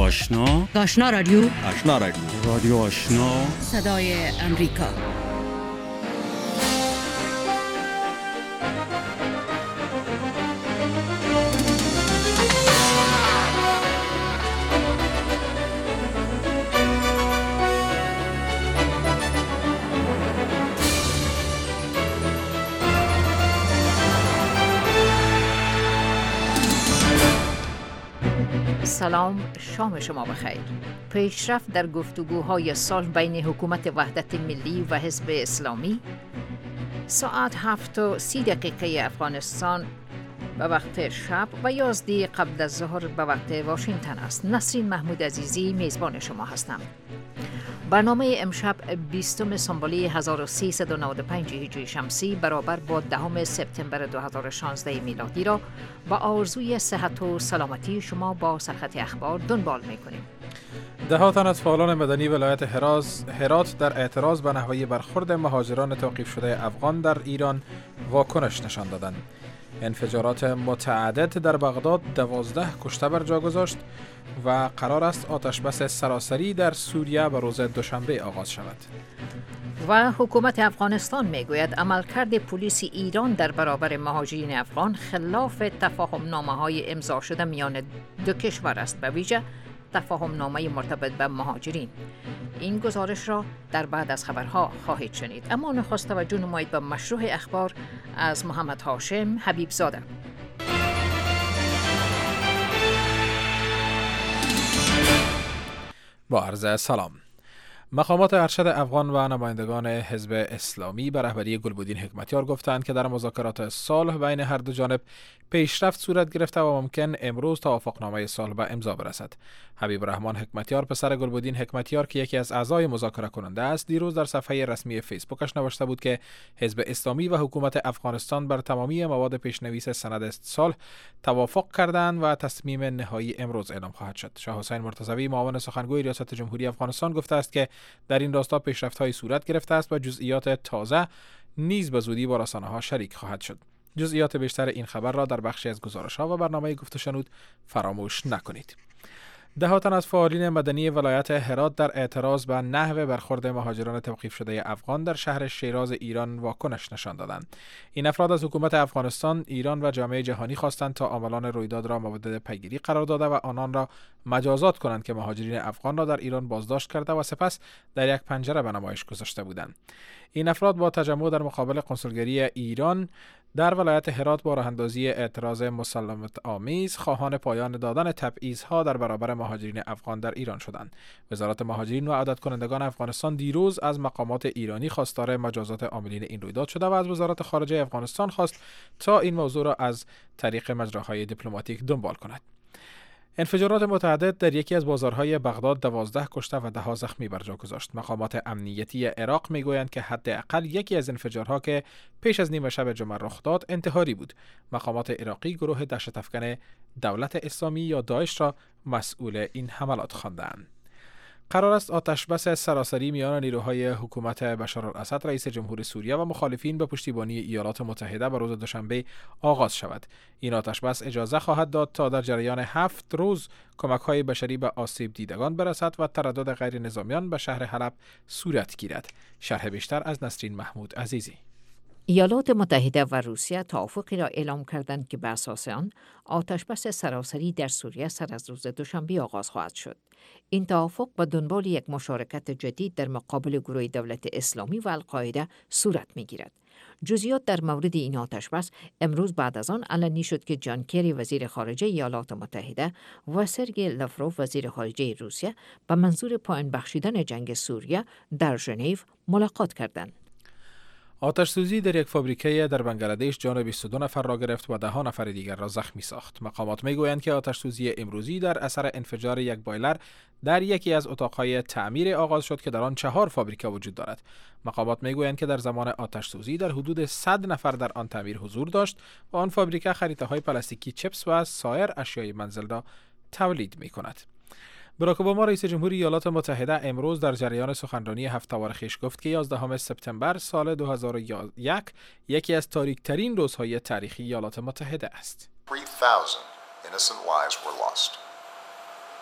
آشنا رادیو رادیو آشنا صدای امریکا. سلام، شام شما بخیر. پیشرفت در گفتگوهای صلح بین حکومت وحدت ملی و حزب اسلامی. ساعت 7:30 افغانستان به وقت شب و 11 قبل از ظهر به وقت واشنگتن است. نسرین محمود عزیزی میزبان شما هستم. برنامه امشب 20 سامبالی 1395 هجری شمسی برابر با 10 سپتامبر 2016 میلادی را با آرزوی صحت و سلامتی شما با سرخط اخبار دنبال می‌کنیم. ده‌ها تن از فعالان مدنی ولایت هرات در اعتراض به نحوه برخورد مهاجران توقیف شده افغان در ایران واکنش نشان دادند. انفجارات متعدد در بغداد 12 کشته بر جا گذاشت و قرار است آتشبس سراسری در سوریه به روز دوشنبه آغاز شود. و حکومت افغانستان میگوید عملکرد پلیس ایران در برابر مهاجرین افغان خلاف تفاهم‌نامه‌های امضا شده میان دو کشور است، به ویژه تفاهم‌نامه مرتبط به مهاجرین. این گزارش را در بعد از خبرها خواهید شنید، اما نخست توجه نمایید به مشروع اخبار از محمد هاشم حبیب زاده. با عرض سلام. مقامات ارشد افغان و نمایندگان حزب اسلامی به رهبری گلبدین حکمتیار گفتند که در مذاکرات صلح بین هر دو جانب پیشرفت صورت گرفته و ممکن امروز توافقنامه صلح به امضا برسد. حبیب الرحمن حکمتیار پسر گلبدین حکمتیار که یکی از اعضای مذاکره کننده است، دیروز در صفحه رسمی فیسبوکش نوشته بود که حزب اسلامی و حکومت افغانستان بر تمامی مواد پیشنویس سند صلح توافق کردند و تصمیم نهایی امروز اعلام خواهد شد. شاه حسین مرتضوی معاون سخنگوی ریاست جمهوری افغانستان گفته است که در این راستا پیشرفت‌های صورت گرفته است و جزئیات تازه نیز به زودی با رسانه‌ها شریک خواهد شد. جزئیات بیشتر این خبر را در بخشی از گزارش‌ها و برنامه گفت و شنود فراموش نکنید. ده‌ها تن از فعالین مدنی ولایت هرات در اعتراض به نحو برخورد مهاجران توقیف شده افغان در شهر شیراز ایران واکنش نشان دادند. این افراد از حکومت افغانستان، ایران و جامعه جهانی خواستند تا عاملان رویداد را مورد پیگیری قرار داده و آنان را مجازات کنند که مهاجرین افغان را در ایران بازداشت کرده و سپس در یک پنجره به نمایش گذاشته بودند. این افراد با تجمع در مقابل کنسولگری ایران در ولایت هرات با راه‌اندازی اعتراض مسالمت آمیز خواهان پایان دادن تبعیض‌ها در برابر مهاجرین افغان در ایران شدند. وزارت مهاجرین و عدالت کنندگان افغانستان دیروز از مقامات ایرانی خواستار مجازات عاملین این رویداد شده و از وزارت خارجه افغانستان خواست تا این موضوع را از طریق مجراهای دیپلماتیک دنبال کند. انفجارات متعدد در یکی از بازارهای بغداد 12 کشته و 10 زخمی بر جا گذاشت. مقامات امنیتی عراق میگویند که حداقل یکی از انفجارها که پیش از نیمه شب جمعه رخ داد انتحاری بود. مقامات عراقی گروه دهشت افکن دولت اسلامی یا داعش را مسئول این حملات خواندند. قرار است آتشبس سراسری میان نیروهای حکومت بشارالاسد رئیس جمهور سوریه و مخالفین به پشتیبانی ایالات متحده به روز دوشنبه آغاز شود. این آتشبس اجازه خواهد داد تا در جریان 7 روز کمک‌های بشری به آسیب دیدگان برسد و تردد غیر نظامیان به شهر حلب صورت گیرد. شرح بیشتر از نسرین محمود عزیزی. ایالات متحده و روسیه توافقی را اعلام کردند که بر اساس آن آتشبس سراسری در سوریه سر از روز دوشنبه آغاز خواهد شد. این توافق به دنبال یک مشارکت جدید در مقابل گروه دولت اسلامی و القاعده صورت می‌گیرد. جزئیات در مورد این آتشبس امروز بعد از آن علنی شد که جان کری وزیر خارجه ایالات متحده و سرگئی لاوروف وزیر خارجه روسیه به منظور پایان بخشیدن جنگ سوریه در ژنو ملاقات کردند. آتش سوزی در یک فابریکه در بنگلادش جان 22 نفر را گرفت و 10 نفر دیگر را زخمی ساخت. مقامات میگویند که آتش سوزی امروزی در اثر انفجار یک بایلر در یکی از اتاقهای تعمیر آغاز شد که در آن 4 فابریکه وجود دارد. مقامات میگویند که در زمان آتش سوزی در حدود 100 نفر در آن تعمیر حضور داشت و آن فابریکه خریطه‌های پلاستیکی، چپس و سایر اشیای منزل را تولید می‌کند. باراک اوباما رئیس جمهوری ایالات متحده امروز در جریان سخنرانی هفته‌وار خویش گفت که 11 سپتامبر سال 2001 یکی از تاریک‌ترین روزهای تاریخی ایالات متحده است. 3,000 innocent lives were lost.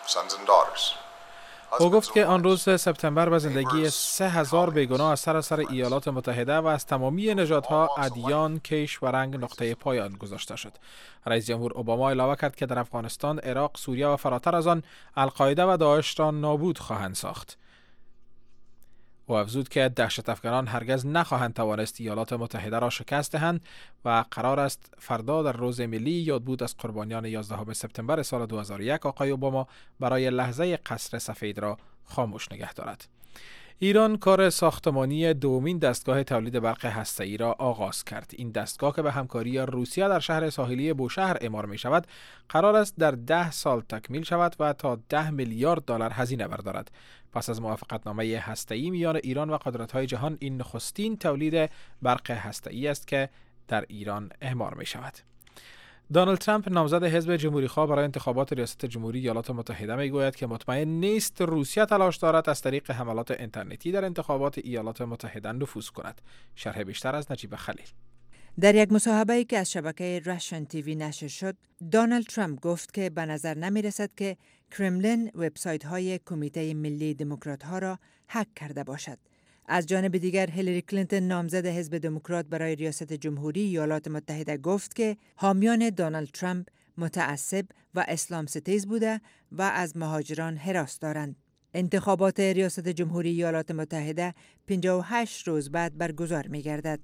او گفت که آن روز سپتامبر به زندگی 3000 بیگناه از سراسر ایالات متحده و از تمامی نژادها، ادیان، کیش و رنگ نقطه پایان گذاشته شد. رئیس جمهور اوباما اعلام کرد که در افغانستان، عراق، سوریه و فراتر از آن القاعده و داعش را نابود خواهند ساخت. او افزود که دهشت افغانان هرگز نخواهند توانست ایالات متحده را شکست دهند و قرار است فردا در روز ملی یادبود از قربانیان 11 سپتامبر سال 2001 آقای اوباما برای لحظه قصر سفید را خاموش نگه دارد. ایران کار ساختمانی دومین دستگاه تولید برق هسته‌ای را آغاز کرد. این دستگاه که به همکاری روسیه در شهر ساحلی بوشهر اعمار می شود، قرار است در 10 سال تکمیل شود و تا 10 میلیارد دلار هزینه بردارد. پس از موافقتنامه هسته‌ای میان ایران و قدرت‌های جهان، این نخستین تولید برق هسته‌ای است که در ایران اعمار می شود. دونالد ترامپ، نامزد حزب جمهوری‌خواه برای انتخابات ریاست جمهوری ایالات متحده، میگوید که مطمئن نیست روسیه تلاش دارد از طریق حملات اینترنتی در انتخابات ایالات متحده نفوذ کند. شرح بیشتر از نجیب خلیل. در یک مصاحبه‌ای که از شبکه راشن تیوی نشر شد، دونالد ترامپ گفت که به نظر نمی رسد که کرملین وبسایت‌های کمیته ملی دموکرات‌ها را هک کرده باشد. از جانب دیگر، هیلاری کلینتون، نامزد حزب دموکرات برای ریاست جمهوری ایالات متحده، گفت که حامیان دونالد ترامپ متعصب و اسلام ستیز بوده و از مهاجران هراس دارند. انتخابات ریاست جمهوری ایالات متحده 58 روز بعد برگزار می گردد.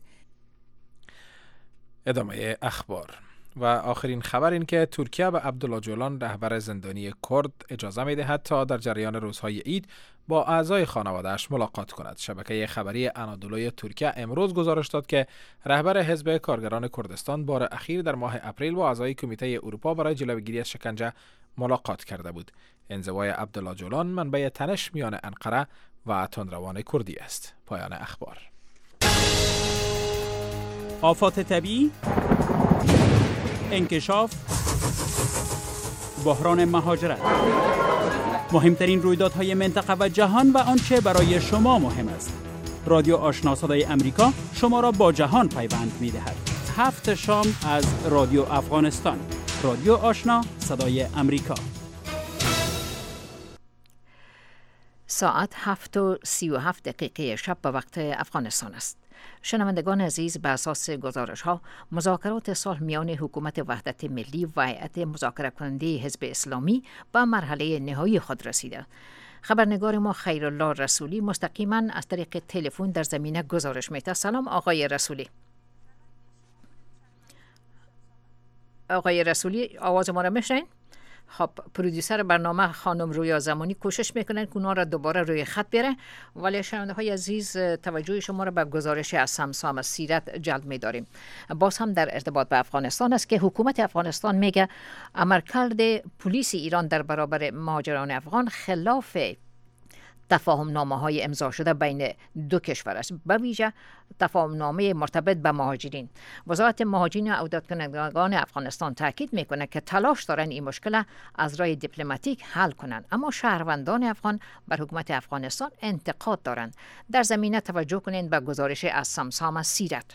ادامه اخبار و آخرین خبر این که ترکیه به عبدالله جولان، رهبر زندانی کرد، اجازه می دهد تا در جریان روزهای عید با اعضای خانواده‌اش ملاقات کند. شبکه خبری انادولوی ترکیه امروز گزارش داد که رهبر حزب کارگران کردستان بار اخیر در ماه اپریل با اعضای کمیته اروپا برای جلوگیری از شکنجه ملاقات کرده بود. انزوای عبدالله جولان منبع تنش میان انقره و تندروان کردی است. پایان اخبار. آفات طبیعی، انکشاف، بحران مهاجرت، مهمترین رویدادهای منطقه و جهان و آنچه برای شما مهم است. رادیو آشنا صدای امریکا شما را با جهان پیوند می‌دهد. 7 شام از رادیو افغانستان. رادیو آشنا صدای امریکا. ساعت 7:37 شب به وقت افغانستان است. شنوندگان عزیز، به اساس گزارش‌ها، مذاکرات صلح میان حکومت وحدت ملی و هیئت مذاکره کننده حزب اسلامی به مرحله نهایی خود رسیده. خبرنگار ما خیرالله رسولی مستقیما از طریق تلفن در زمینه گزارش می‌دهد. سلام آقای رسولی. آقای رسولی، آواز ما را میشنوید؟ خب، پرودیوسر برنامه خانم رویا زمانی کوشش میکنن که اونا را دوباره روی خط بیاره، ولی شنونده های عزیز توجه شما را به گزارش از سمسام سیرت جلب می‌داریم. باز هم در ارتباط به افغانستان است که حکومت افغانستان میگه عملکرد پلیس ایران در برابر مهاجران افغان خلاف تفاهم نامه های امضا شده بین دو کشور است، به ویژه تفاهم نامه مرتبط به مهاجرین. وزارت مهاجرین و عودتکنندگان افغانستان تاکید میکنه که تلاش دارن این مشکل از راه دیپلماتیک حل کنند، اما شهروندان افغان بر حکومت افغانستان انتقاد دارند. در زمینه توجه کنید به گزارش از سمسام سیرت.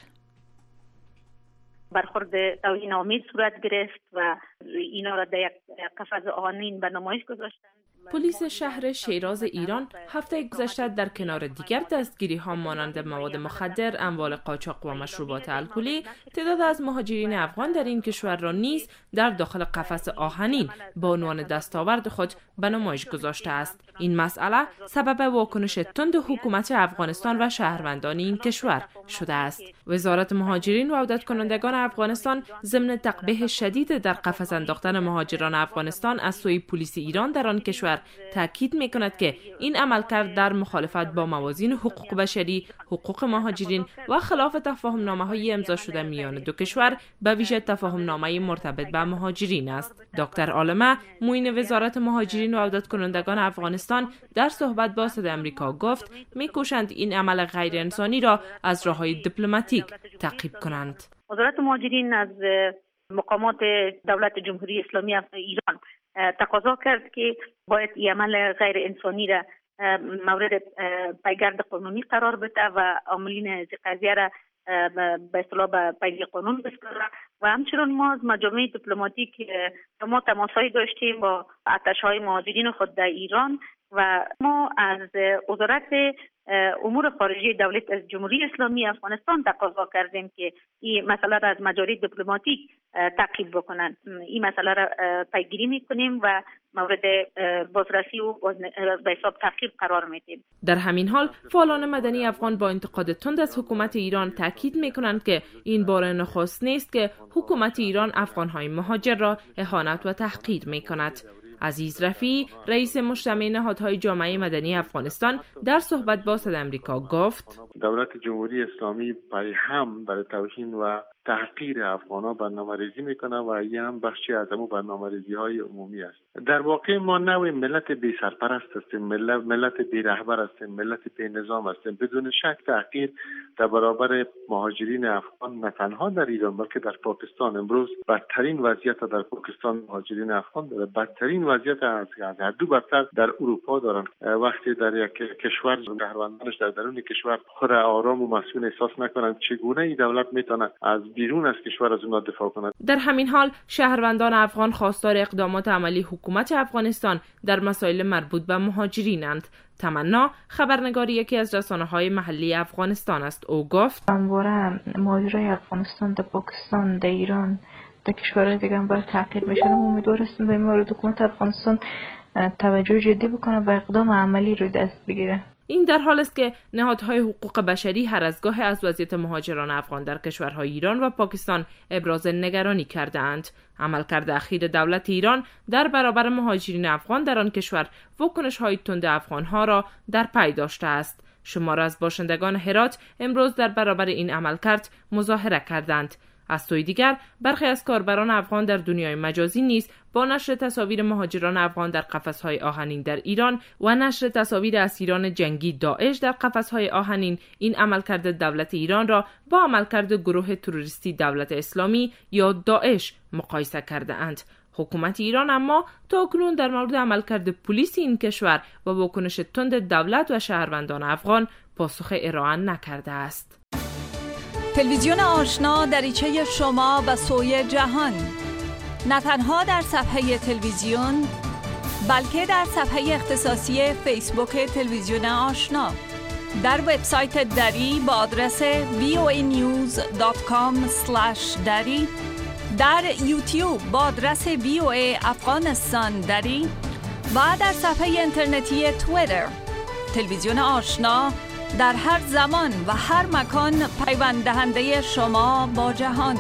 برخورد توهین‌آمیز صورت گرفت و اینا را در یک قفس آهنین به نمایش گذاشتند. پلیس شهر شیراز ایران هفته گذشته در کنار دیگر دستگیری‌ها مانند مواد مخدر، اموال قاچاق و مشروبات الکلی، تعداد از مهاجرین افغان در این کشور را نیز در داخل قفس آهنین به عنوان دستاورد خود به نمایش گذاشته است. این مسئله سبب واکنش تند حکومت افغانستان و شهروندان این کشور شده است. وزارت مهاجرین و عودتکنندگان افغانستان ضمن تقبیح شدید در قفس انداختن مهاجران افغانستان از سوی پلیس ایران در آن کشور تاکید می‌کند که این عملکرد در مخالفت با موازین حقوق بشری، حقوق مهاجرین و خلاف تفاهم‌نامه‌های امضا شده میان دو کشور، به ویژه تفاهم‌نامه مرتبط به مهاجرین است. دکتر عالمه، معین وزارت مهاجرین و عودتکنندگان افغانستان، در صحبت با صدای آمریکا گفت می‌کوشند این عمل غیر انسانی را از راه‌های دیپلماتیک تعقیب کنند. وزارت مهاجرین از مقامات دولت جمهوری اسلامی ایران تقاضا کرد که باید این عمل غیر انسانی را مورد پیگرد قانونی قرار بده و عاملین قضیه را به اصطلاح به پیگیری قانون بسپاره و همچنین ما از مجامع دیپلماتیک ما تماسایی داشتیم با آتش‌های مهاجرین خود در ایران و ما از وزارت امور خارجه دولت جمهوری اسلامی افغانستان تقاضا کردیم که این مسئله را از مجاری دیپلماتیک تعقیب بکنند. این مسئله را پیگیری میکنیم و مورد بازرسی و به حساب تعقیب قرار میدیم. در همین حال فعالان مدنی افغان با انتقاد تند از حکومت ایران تاکید میکنند که این بار نخست نیست که حکومت ایران افغانهای مهاجر را اهانت و تحقیر میکند. عزیز رفیعی رئیس مجتمع نهادهای جامعه مدنی افغانستان در صحبت با صدای آمریکا گفت دولت جمهوری اسلامی برای توهین و تحقیر افغان‌ها برنامه‌ریزی میکنه و این هم بخشی از همون برنامه‌ریزی‌های عمومی است. در واقع ما نوع ملت بی سرپرست هستیم، ملت بی رهبر هستیم، ملت بی نظام هستیم. بدون شک تحقیر در برابر مهاجرین افغان نه تنها در ایران بلکه در پاکستان امروز بدترین وضعیت در پاکستان مهاجرین افغان داره، بدترین وضعیت از هر دو برتر در اروپا دارن. وقتی در یک کشور شهروندانش در درون کشور خود آرام و مسئول احساس نکنند، چگونه این دولت میتونه از بیرون از کشور از اونها دفاع کند؟ در همین حال شهروندان افغان خواستار اقدامات عملی حکومت افغانستان در مسائل مربوط به مهاجرینند. تمنا خبرنگار یکی از رسانه‌های محلی افغانستان است. او گفت همواره مهاجرای افغانستان در پاکستان، در ایران، در کشورهای دیگه هم باید تعقیب میشن. امیدوار هستیم به این مورد حکومت افغانستان توجه جدی بکنه و اقدام عملی رو دست بگیره. این در حال است که نهادهای حقوق بشری هر از گاه از وضعیت مهاجران افغان در کشورهای ایران و پاکستان ابراز نگرانی کرده‌اند. عملکرد اخیر دولت ایران در برابر مهاجرین افغان در آن کشور واکنش‌های تند افغان‌ها را در پی داشته است. شمار از باشندگان هرات امروز در برابر این عملکرد مظاهره کردند. از سوی دیگر برخی از کاربران افغان در دنیای مجازی نیز با نشر تصاویر مهاجران افغان در قفس‌های آهنین در ایران و نشر تصاویر اسیران جنگی داعش در قفس‌های آهنین این عملکرد دولت ایران را با عملکرد گروه تروریستی دولت اسلامی یا داعش مقایسه کرده اند. حکومت ایران اما تاکنون در مورد عملکرد پلیس این کشور و واکنش تند دولت و شهروندان افغان پاسخ ارائه نکرده است. تلویزیون آشنا دریچه شما به سوی جهان، نه تنها در صفحه تلویزیون بلکه در صفحه اختصاصی فیسبوک تلویزیون آشنا، در وبسایت دری با آدرس voanews.com/dari، در یوتیوب با آدرس VOA افغانستان دری و در صفحه اینترنتی توییتر. تلویزیون آشنا در هر زمان و هر مکان پیوند دهنده شما با جهان.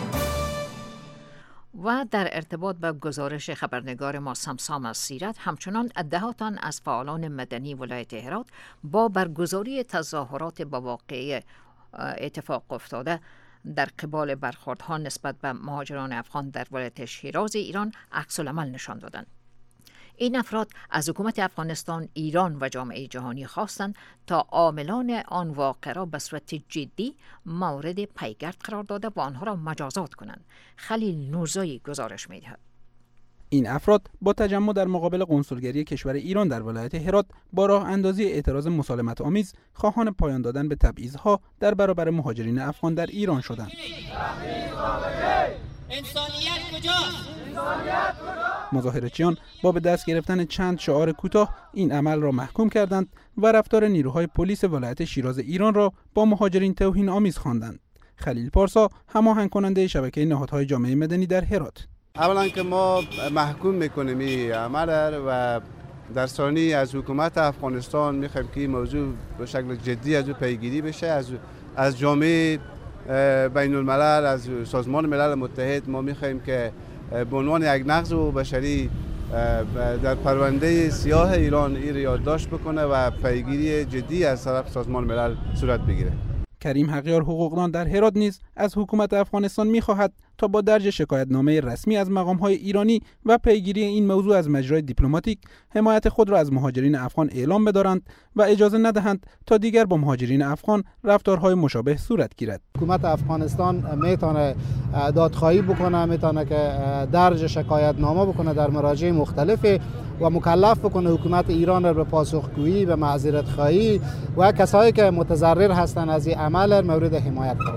و در ارتباط با گزارش خبرنگار ما سمسام از سیرت، همچنان دهها تن از فعالان مدنی ولایت هرات با برگزاری تظاهرات با واقعه اتفاق افتاده در قبال برخوردها نسبت به مهاجران افغان در ولایت شیراز ایران عکس العمل نشان دادند. این افراد از حکومت افغانستان، ایران و جامعه جهانی خواستند تا عاملان آن واقعه را به صورت جدی مورد پیگرد قرار داده و آنها را مجازات کنند. خلیل نورزایی گزارش می‌دهد. این افراد با تجمع در مقابل قنسولگری کشور ایران در ولایت هرات با راه اندازی اعتراض مسالمت آمیز خواهان پایان دادن به تبعیض‌ها در برابر مهاجرین افغان در ایران شدند. انسانیت کجاست؟ مظاهرچیان با به دست گرفتن چند شعار کوتاه این عمل را محکوم کردند و رفتار نیروهای پلیس ولایت شیراز ایران را با مهاجرین توهین آمیز خواندند. خلیل پارسا هماهنگ کننده شبکه نهادهای جامعه مدنی در هرات: اولا که ما محکوم میکنیم این عمل و در ثانی از حکومت افغانستان میخوایم که این موضوع به شکل جدی از پیگیری بشه. از جامعه بین الملل، از سازمان ملل متحد ما میخوایم که به عنوان یک نقض بشری در پرونده سیاه ایران این یادداشت بکنه و پیگیری جدی از طرف سازمان ملل صورت بگیره. کریم حقیار حقوقدان در هرات نیز از حکومت افغانستان می‌خواهد تا با درج شکایتنامه رسمی از مقام‌های ایرانی و پیگیری این موضوع از مجرای دیپلماتیک حمایت خود را از مهاجرین افغان اعلام بدارند و اجازه ندهند تا دیگر با مهاجرین افغان رفتارهای مشابه صورت گیرد. حکومت افغانستان میتونه دادخواهی بکنه، میتونه که درج شکایتنامه بکنه در مراجع مختلف و مکلف بکنه حکومت ایران را به پاسخگویی، به معذرت خواهی و کسایی که متضرر هستند از این عمل مورد حمایت قرار بده.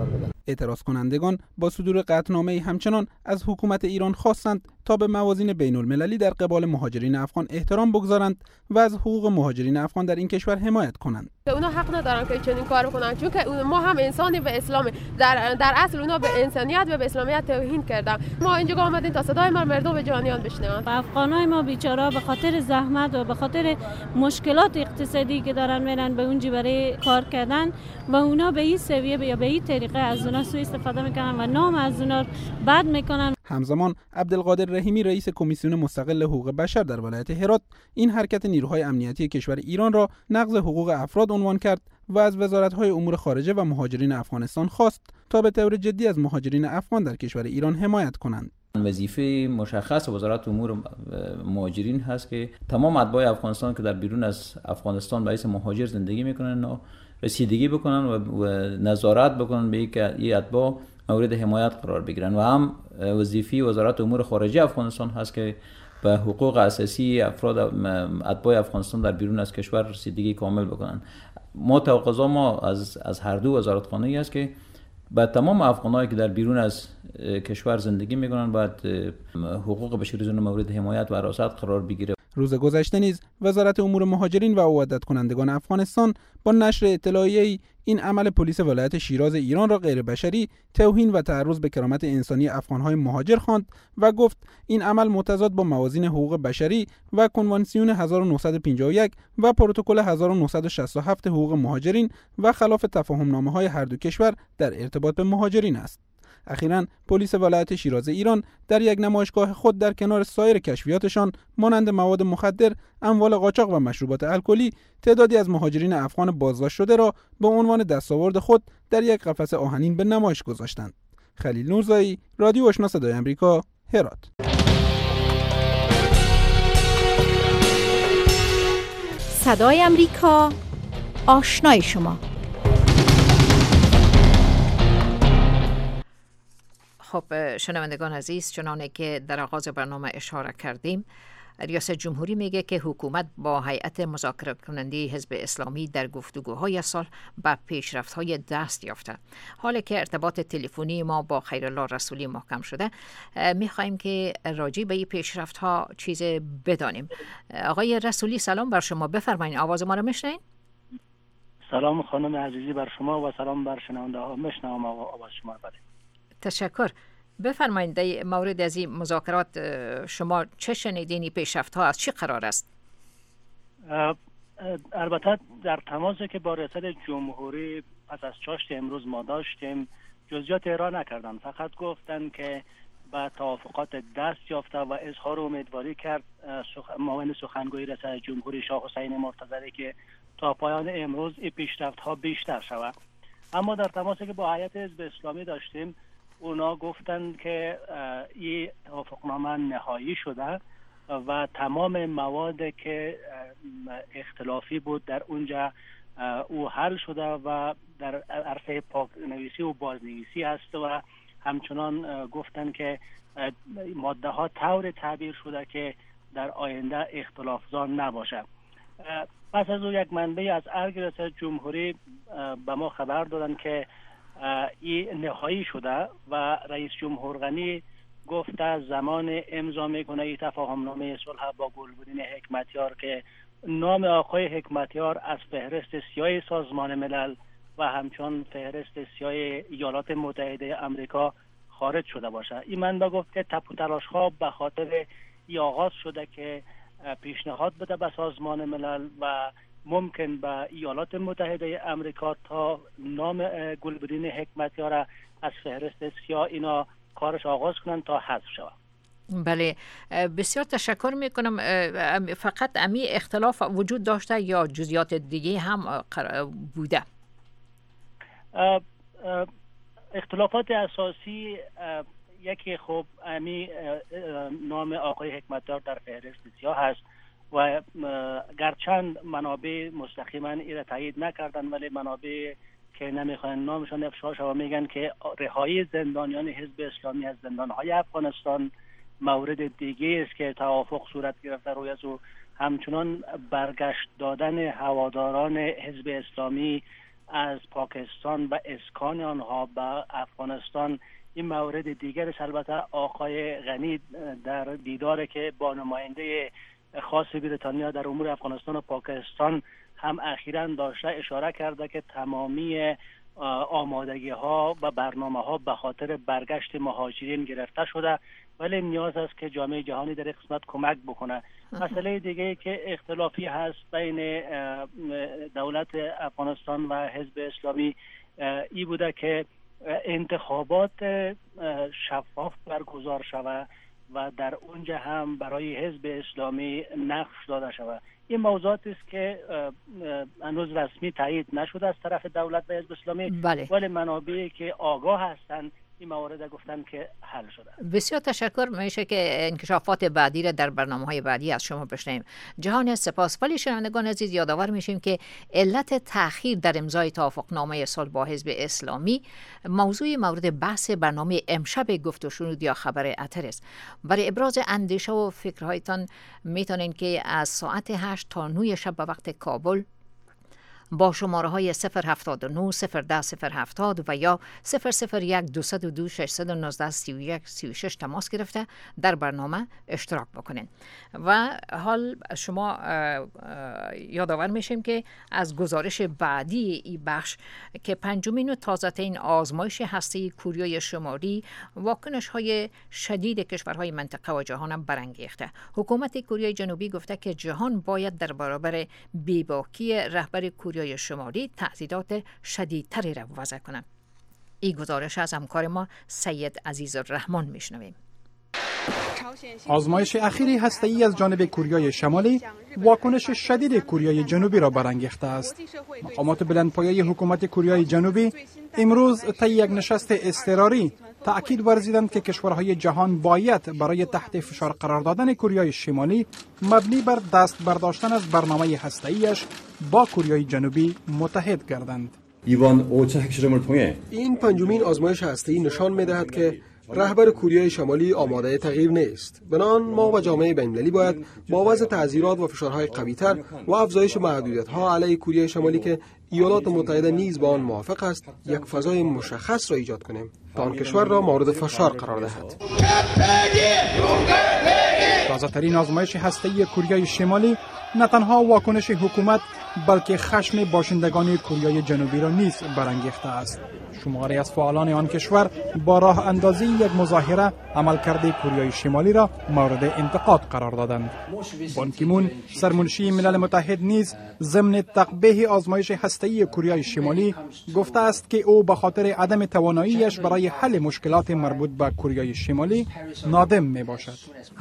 اعتراض کنندگان با صدور قطعنامه همچنان از حکومت ایران خواستند تا به موازین بین المللی در قبال مهاجرین افغان احترام بگذارند و از حقوق مهاجرین افغان در این کشور حمایت کنند. اونا حق ندارن که چنین کارو کنن، چون که ما هم انسانی به اسلام، در اصل اونا به انسانیت و به اسلامیت توهین کردن. ما اینجا آمدیم تا صدای ما مردم به جانیان بشنون. افغانای ما بیچاره به خاطر زحمت و به خاطر مشکلات اقتصادی که دارن میرن به اونجا برای کار کردن و اونا به این سویه یا به این طریقه از اونا سوء استفاده میکنن و نام از اونا بد میکنن. همزمان عبدالقادر رحیمی رئیس کمیسیون مستقل حقوق بشر در ولایت هرات این حرکت نیروهای امنیتی کشور ایران را نقض حقوق افراد عنوان کرد و از وزارت‌های امور خارجه و مهاجرین افغانستان خواست تا به طور جدی از مهاجرین افغان در کشور ایران حمایت کنند. وظیفه مشخص وزارت امور مهاجرین هست که تمام اتباع افغانستان که در بیرون از افغانستان به حیث مهاجر زندگی میکنن رسیدگی بکنن و نظارت بکنن به اینکه این اتباع مورد حمایت قرار بگیرن و هم وظیفه وزارت امور خارجه افغانستان هست که به حقوق اساسی افراد اتباع افغانستان در بیرون از کشور رسیدگی کامل بکنن. ما تقاضا ما از هر دو وزارتخانه است که با تمام افغانایی که در بیرون از کشور زندگی میکنن باید حقوق بشریشون مورد حمایت و حراست قرار بگیره. روز گذشته نیز وزارت امور مهاجرین و عودت کنندگان افغانستان با نشر اطلاعیه‌ای این عمل پلیس ولایت شیراز ایران را غیر بشری، توهین و تعرض به کرامت انسانی افغان‌های مهاجر خواند و گفت این عمل متضاد با موازین حقوق بشری و کنوانسیون 1951 و پروتکل 1967 حقوق مهاجرین و خلاف تفاهم‌نامه‌های هر دو کشور در ارتباط به مهاجرین است. اخیراً پلیس ولایت شیراز ایران در یک نمایشگاه خود در کنار سایر کشفیاتشان مانند مواد مخدر، اموال قاچاق و مشروبات الکلی تعدادی از مهاجرین افغان بازداشت شده را به عنوان دستاورد خود در یک قفس آهنین به نمایش گذاشتند. خلیل نورزایی، رادیو آشنا صدای آمریکا، هرات. صدای آمریکا، آشنای شما. خب شنوندگان عزیز، چنانه که در آغاز برنامه اشاره کردیم، ریاست جمهوری میگه که حکومت با هیئت مذاکره کننده حزب اسلامی در گفتگوهای سال به پیشرفت‌های دست یافته. حالا که ارتباط تلفنی ما با خیرالله رسولی محکم شده، میخوایم که راجع به این پیشرفت‌ها چیز بدانیم. آقای رسولی سلام بر شما، بفرمایید آواز ما رو میشنوید؟ سلام خانم عزیزی بر شما و سلام بر شنونده ها. میشنوم آواز شما رو. تشکر. بفرمایید در مورد از این مذاکرات شما چه شنیدین؟ پیشرفت ها از چی قرار است؟ البته در تماسی که با ریاست جمهوری پس از چاشت امروز ما داشتیم جزئیات ارائه نکردن، فقط گفتن که با توافقات دست یافته و اظهار امیدواری کرد معاون سخنگوی ریاست جمهوری شاه حسین مرتضوی که تا پایان امروز این پیشرفت ها بیشتر شود. اما در تماسی که با هیئت حزب اسلامی داشتیم اونا گفتن که این توافقنامه نهایی شده و تمام مواد که اختلافی بود در اونجا او حل شده و در عرصه پاک نویسی و بازنویسی است و همچنان گفتن که ماده ها طور تعبیر شده که در آینده اختلاف زان نباشه. پس از او یک منبع از ارگ ریاست جمهوری به ما خبر دادن که این نهایی شده و رئیس جمهور غنی گفته زمان امضا میکنه این تفاهمنامه صلح با گلبدین حکمتیار که نام آقای حکمتیار از فهرست سیاه سازمان ملل و همچون فهرست سیاه ایالات متحده آمریکا خارج شده باشه. این منبع گفت که تپ و تلاش ها به خاطر ای آغاز شده که پیشنهاد بده به سازمان ملل و ممکن به ایالات متحده آمریکا تا نام گلبدین حکمتیار از فهرست سیاه اینا کارش آغاز کنن تا حذف شود. بله، بسیار تشکر میکنم. فقط امی اختلاف وجود داشته یا جزئیات دیگه هم بوده؟ اختلافات اساسی یکی خب امی نام آقای حکمتیار در فهرست سیاه هست و گرچند منابع مستقیما این را تایید نکردن ولی منابع که نمیخوان نامشان افشا شود میگن که رهایی زندانیان حزب اسلامی از زندانهای افغانستان مورد دیگه است که توافق صورت گرفته روی از او. همچنان برگشت دادن هواداران حزب اسلامی از پاکستان و اسکان آنها به افغانستان. این مورد دیگر البته آقای غنی در دیداری که با نماینده خاص بریتانیا در امور افغانستان و پاکستان هم اخیراً داشته اشاره کرده که تمامی آمادگی ها و برنامه ها به خاطر برگشت مهاجرین گرفته شده، ولی نیاز است که جامعه جهانی در قسمت کمک بکنه. مسئله دیگه که اختلافی هست بین دولت افغانستان و حزب اسلامی ای بوده که انتخابات شفاف برگزار شود و در اونجا هم برای حزب اسلامی نقش داده شود. این موضوعاتی است که هنوز رسمی تایید نشده از طرف دولت و حزب اسلامی، ولی منابعی که آگاه هستند این موارد گفتن که حل شده. بسیار تشکر. میشه که انکشافات بعدی را در برنامه‌های بعدی از شما بشنویم. جهان سپاس. ولی شنوندگان عزیز یادآور میشیم که علت تأخیر در امضای توافقنامه صلح با حزب اسلامی موضوع مورد بحث برنامه امشب گفت و شنود یا خبر اتر است. برای ابراز اندیشه و فکرهایتان میتونین که از ساعت 8 تا 9 شب به وقت کابل با شماره های 079 010 070 و یا 001 202 619 31 36 تماس گرفته در برنامه اشتراک بکنین. و حال شما یادآور میشیم که از گزارش بعدی این بخش که پنجمین و تازه‌ترین آزمایش هسته‌ای کوریای شمالی واکنش های شدید کشورهای منطقه و جهان برانگیخته. حکومت کوریای جنوبی گفته که جهان باید در برابر بی‌باکی رهبر کوریای شمالی تهدیدات شدیدتری را وضع کنند. این گزارش از همکار ما سید عزیزالرحمن میشنویم. آزمایش اخیری هسته‌ای از جانب کوریای شمالی واکنش شدید کوریای جنوبی را برانگیخته است. مقامات بلندپایه حکومت کوریای جنوبی امروز طی یک نشست اضطراری تأکید ورزیدند که کشورهای جهان باید برای تحت فشار قرار دادن کوریای شمالی مبنی بر دست برداشتن از برنامه هسته‌ایش با کوریای جنوبی متحد گردند. این پنجمین آزمایش هسته‌ای نشان می‌دهد که رهبر کوریای شمالی آماده تغییر نیست. بنابراین ما و جامعه بین‌المللی باید با وضع تعزیرات و فشارهای قوی‌تر و افزایش محدودیت‌ها علیه کوریای شمالی که ایالات متحده نیز با آن موافق است، یک فضای مشخص را ایجاد کنیم تا آن کشور را مورد فشار قرار دهد. تازه‌ترین آزمایش هسته‌ای کوریای شمالی نه تنها واکنش حکومت بلکه خشم باشندگان کوریای جنوبی را نیز برانگیخته است. شماری از فعالان آن کشور با راه اندازی یک مظاهره عملکرد کوریای شمالی را مورد انتقاد قرار دادند. بان کی مون سرمنشی ملل متحد نیز ضمن تقبیح آزمایش هسته‌ای کوریای شمالی گفته است که او به خاطر عدم تواناییش برای حل مشکلات مربوط به کوریای شمالی نادم می باشد.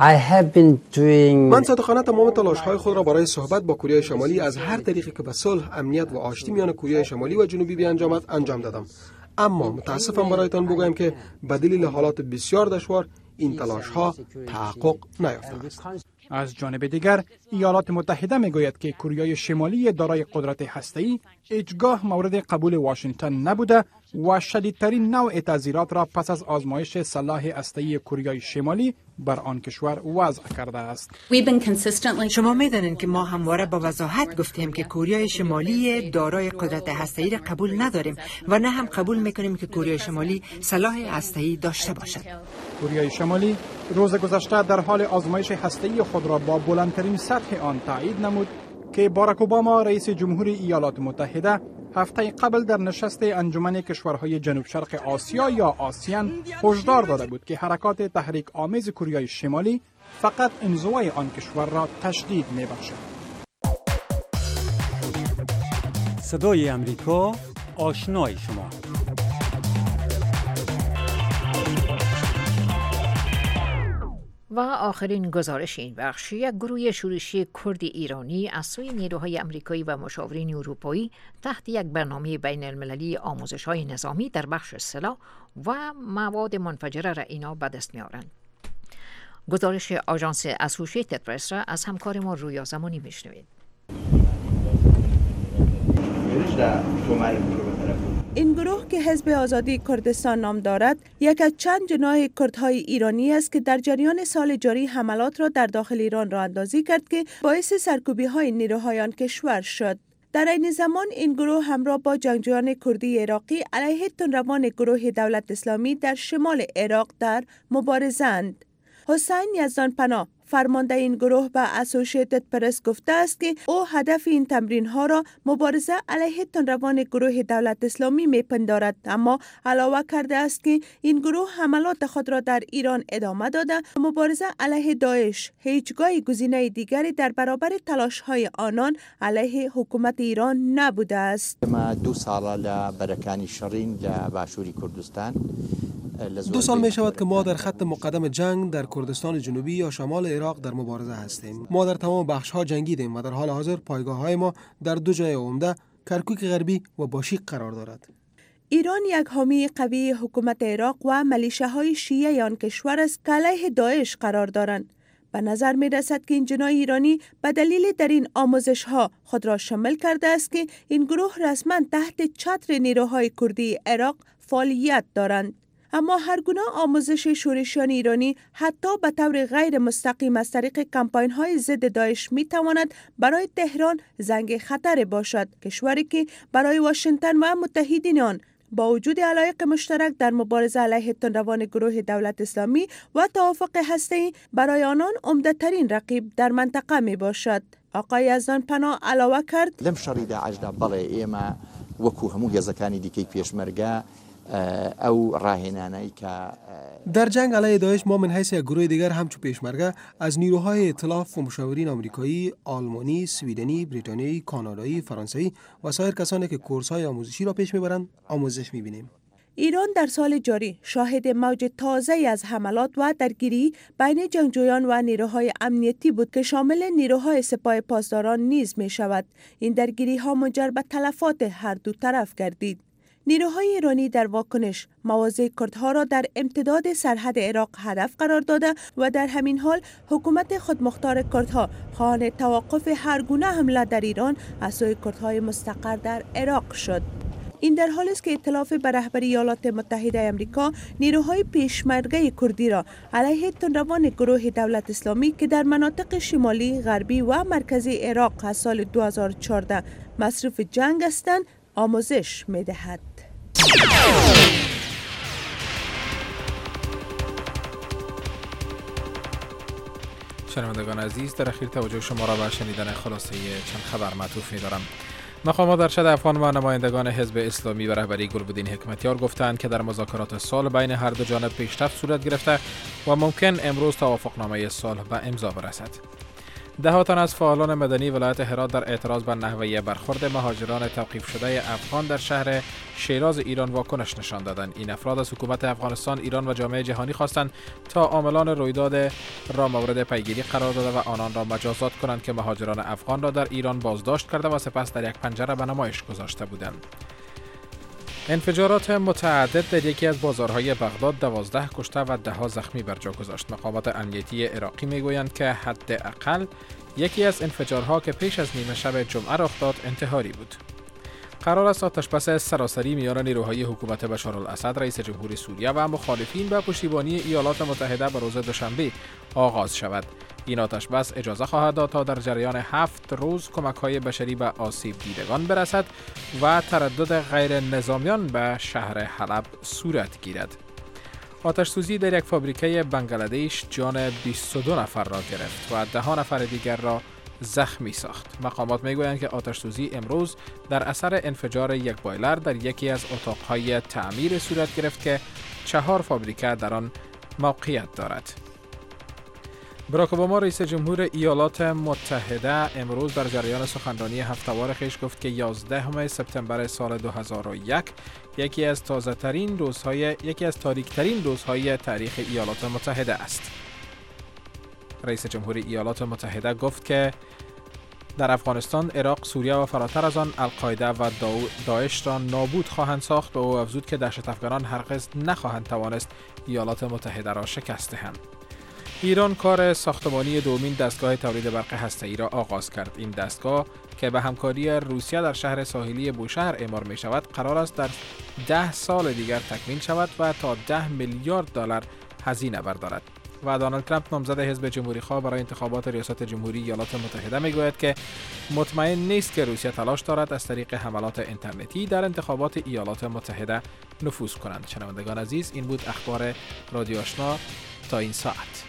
من صادقانه تمام تلاش‌های خود را برای صحبت با کوریای شمالی از هر طریقی که به صلح، امنیت و آشتی میان کوریای شمالی و جنوبی بیانجامد انجام دادم. اما متاسفم برایتان بگویم که به دلیل حالات بسیار دشوار این تلاش‌ها تحقق نیافته است. از جانب دیگر ایالات متحده میگوید که کوریای شمالی دارای قدرت هسته‌ای هیچگاه مورد قبول واشنگتن نبوده و شدیدترین نوع تعزیرات را پس از آزمایش سلاح هسته‌ای کوریای شمالی بر آن کشور وضع کرده است. شما می‌دانید که ما همواره با وضاحت گفتیم که کوریای شمالی دارای قدرت هسته‌ای را قبول نداریم و نه هم قبول می‌کنیم که کوریای شمالی سلاح هسته‌ای داشته باشد. کوریای شمالی روز گذشته در حال آزمایش هسته‌ای خود را با بلندترین سطح آن تایید نمود که باراک اوباما رئیس جمهوری ایالات متحده هفته قبل در نشست انجمن کشورهای جنوب شرق آسیا یا آسیان هشدار داده بود که حرکات تحریک آمیز کوریای شمالی فقط انزوای آن کشور را تشدید می‌بخشد. صدای امریکا، آشنای شما. و آخرین گزارش این بخش، یک گروه شورشی کرد ایرانی از سوی نیروهای آمریکایی و مشاورین اروپایی تحت یک برنامه بین المللی آموزش‌های نظامی در بخش سلاح و مواد منفجره را اینا به دست می‌آورند. گزارش آژانس اسوسییتد پرس را از همکار ما رویا زمانی میشنوید. این گروه که حزب آزادی کردستان نام دارد، یک از چند جناح کردهای ایرانی است که در جریان سال جاری حملات را در داخل ایران راه اندازی کرد که باعث سرکوبی های نیروهای آن کشور شد. در این زمان این گروه همراه با جنگجویان کردی عراقی علیه تندروان گروه دولت اسلامی در شمال عراق در مبارزند. حسین یزدانپناه فرمانده این گروه به اسوسییتد پرس گفته است که او هدف این تمرین ها را مبارزه علیه تندروان گروه دولت اسلامی میپندارد، اما علاوه کرده است که این گروه حملات خود را در ایران ادامه داده و مبارزه علیه داعش هیچگاه گزینه دیگری در برابر تلاش های آنان علیه حکومت ایران نبوده است. ما 2 سال لبرکانی شرین لباشوری کردستان 2 سال می شود که ما در خط مقدم جنگ در کردستان جنوبی یا شمال عراق در مبارزه هستیم. ما در تمام بخش ها جنگیدیم و در حال حاضر پایگاه های ما در 2 جای عمده کرکوک غربی و باشیق قرار دارد. ایران یک حامی قوی حکومت عراق و ملیشه‌های شیعه آن کشور است که علیه داعش قرار دارند. به نظر می رسد که این جناح ایرانی به دلیل در این آموزش ها خود را شامل کرده است که این گروه رسما تحت چتر نیروهای کردی عراق فعالیت دارند. اما هر گونه آموزش شورشیان ایرانی حتی به طور غیر مستقیم از طریق کمپاین های ضد داعش می تواند برای تهران زنگ خطر باشد، کشوری که برای واشنگتن و متحدین آن با وجود علایق مشترک در مبارزه علیه تندروان گروه دولت اسلامی و توافق هسته‌ای برای آنان عمده‌ترین رقیب در منطقه می باشد. آقای یزدانپناه علاوه کرد: لم شریده عجله بله ایما وکو همو هزکانی دیکی پیشمرگه او راهنمایی که در جنگ علیه داعش ما من حیث یک گروه دیگر همچون پیشمرگه از نیروهای ائتلاف و مشاورین آمریکایی، آلمانی، سویدنی، بریتانیایی، کانادایی، فرانسوی و سایر کسانی که کورس‌های آموزشی را پیش میبرند آموزش میبینیم. ایران در سال جاری شاهد موج تازه‌ای از حملات و درگیری بین جنگجویان و نیروهای امنیتی بود که شامل نیروهای سپاه پاسداران نیز می شود. این درگیری‌ها منجر به تلفات هر دو طرف گردید. نیروهای ایرانی در واکنش مواضع کردها را در امتداد سرحد عراق هدف قرار داده و در همین حال حکومت خودمختار کردها خواهان توقف هر گونه حمله در ایران از سوی کردهای مستقر در عراق شد. این در حالی است که ائتلاف به رهبری ایالات متحده آمریکا نیروهای پیشمرگه کردی را علیه تندروان گروه دولت اسلامی که در مناطق شمالی، غربی و مرکزی عراق از سال 2014 مصروف جنگ هستند آموزش می‌دهد. شنوندگان عزیز، در اخیر توجه شما را به شنیدن خلاصه چند خبر معطوف می‌دارم. مقامات ارشد افغان و نمایندگان حزب اسلامی به رهبری گلبدین حکمتیار گفتند که در مذاکرات صلح بین هر دو جانب پیشرفت صورت گرفته و ممکن امروز توافقنامه صلح به امضا برسد. دهات تن از فعالان مدنی ولایت هرات در اعتراض بر نحوه برخورد مهاجران توقیف شده افغان در شهر شیراز ایران واکنش نشان دادند. این افراد از حکومت افغانستان، ایران و جامعه جهانی خواستند تا عاملان رویداد را مورد پیگیری قرار داده و آنان را مجازات کنند که مهاجران افغان را در ایران بازداشت کرده و سپس در یک پنجره به نمایش گذاشته بودند. انفجارات متعدد در یکی از بازارهای بغداد 12 کشته و 10 زخمی بر جا گذاشت. مقامات امنیتی عراقی میگویند که حداقل یکی از انفجارها که پیش از نیمه شب جمعه رخ داد انتحاری بود. قرار است آتشبس سراسری میان نیروهای حکومت بشارالاسد رئیس جمهوری سوریه و مخالفین به پشتیبانی ایالات متحده به روز دوشنبه آغاز شود. این آتشبس اجازه خواهد داد تا در جریان 7 روز کمک‌های بشری به آسیب دیدگان برسد و تردد غیر نظامیان به شهر حلب صورت گیرد. آتش سوزی در یک فابریکه بنگلادش جان 22 نفر را گرفت و 10 نفر دیگر را زخمی ساخت. مقامات میگویند که آتش سوزی امروز در اثر انفجار یک بایلر در یکی از اتاق‌های تعمیر صورت گرفت که 4 فابریکه در آن موقعیت دارد. باراک اوباما رئیس جمهور ایالات متحده امروز در جریان سخنرانی هفته‌وار خویش گفت که 11 سپتامبر سال 2001 یکی از تاریک‌ترین روزهای تاریخ ایالات متحده است. رئیس جمهور ایالات متحده گفت که در افغانستان، عراق، سوریه و فراتر از آن القاعده و داعش را نابود خواهند ساخت و او افزود که دهشت افغانان هرگز نخواهند توانست ایالات متحده را شکست دهند. ایران کار ساختمانی دومین دستگاه تولید برق هسته‌ای را آغاز کرد. این دستگاه که به همکاری روسیه در شهر ساحلی بوشهر اعمار می شود، قرار است در 10 سال دیگر تکمیل شود و تا 10 میلیارد دلار هزینه بردارد. و دونالد ترامپ نامزد حزب جمهوری خواه برای انتخابات ریاست جمهوری ایالات متحده میگوید که مطمئن نیست که روسیه تلاش دارد از طریق حملات اینترنتی در انتخابات ایالات متحده نفوذ کنند. شنوندگان عزیز، این بود اخبار رادیو آشنا تا این ساعت.